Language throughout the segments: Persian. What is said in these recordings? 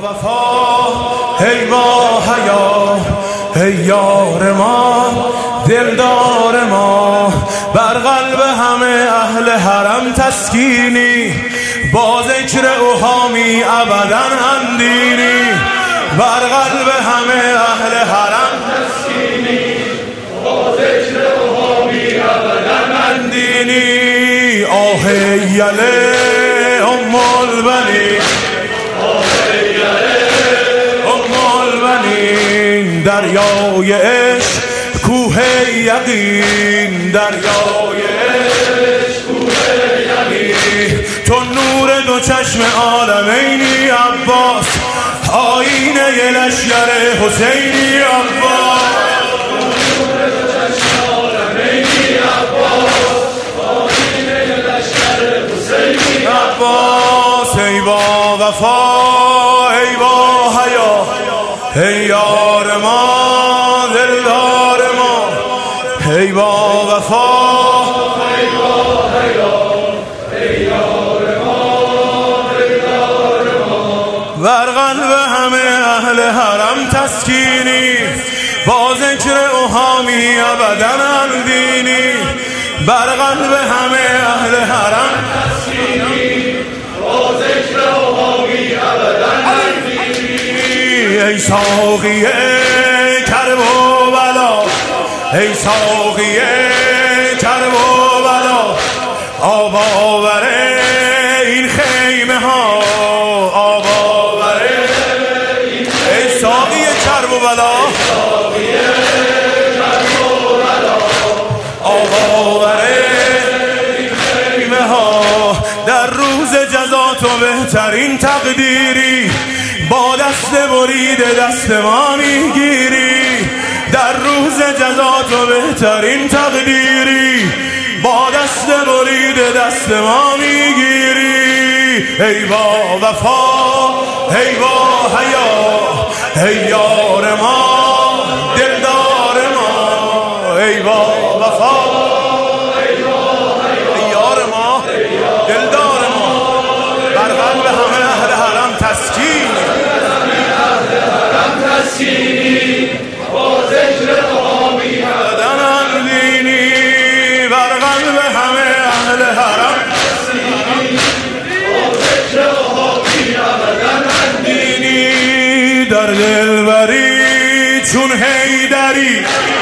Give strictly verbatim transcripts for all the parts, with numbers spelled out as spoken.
وفا ای با حیا ای یار ما دلدار ما، بر قلب همه اهل حرم تسکینی، با ذکر اوهامی ابدا اندینی، بر قلب همه اهل حرم تسکینی، با ذکر اوهامی ابدا اندینی. آه یله ام البنین، دریای عشق کوه یقین، دریای عشق کوه یقین، تو نور دو چشم عالمینی عباس، آینه لشکر حسینی عباس، نور دو چشم عالمینی عباس، آینه لشکر حسینی عباس. ای با وفا ای با حیا ای یار ما دلدار ما، ای با وفا ای با حیا ای یار ما دلدار ما، بر قلب همه اهل حرم تسکینی، با ذکر اوهامی ابدا اندینی، بر قلب همه اهل حرم تسکینی، با ذکر اوهامی ابدا اندینی. ای ساقی کرب و بلا، ای ساقی کرب و بلا، آب آور این خیمه ها، آب آور این خیمه ها. ای ساقی کرب و بلا، آب آور این خیمه ها، در روز جزا تو بهترین تقدیری، با دست برید دست ما میگیری، در روز جزا تو بهترین تقدیری، با دست برید دست ما میگیری. ای با وفا ای با حیا ای یار ما دلدار ما، ای با وفا ای با حیا ای یار ما دلدار ما، بر قلب همه اهل حرم تسکین، تسکینی، با ذکر اوهامی ابدا اندینی، بر قلب همه اهل حرم تسکینی، با ذکر اوهامی ابدا اندینی. در دلبری چون حیدری،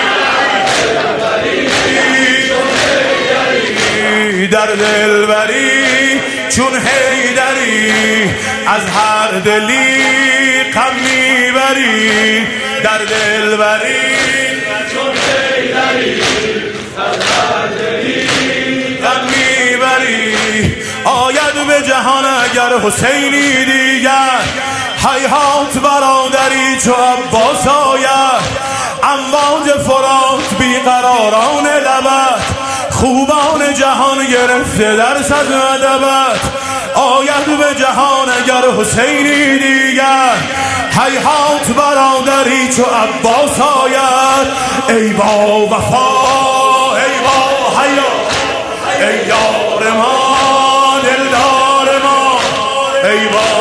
در دلبری چون حیدری، از هر دلی غم میبری، در دلبری چون حیدری، از هر دلی غم میبری. آید به جهان اگر حسینی دیگر، هیهات برادری چو عباس آید، امواج فرات بیقراران لبت، خوبان جهان گرفته در صدر ادبت. آید به جهان اگر حسینی دیگر، هیهات برادری چو عباس آید. ای با وفا ای با حیا ای یار ما دلدار ما، ای با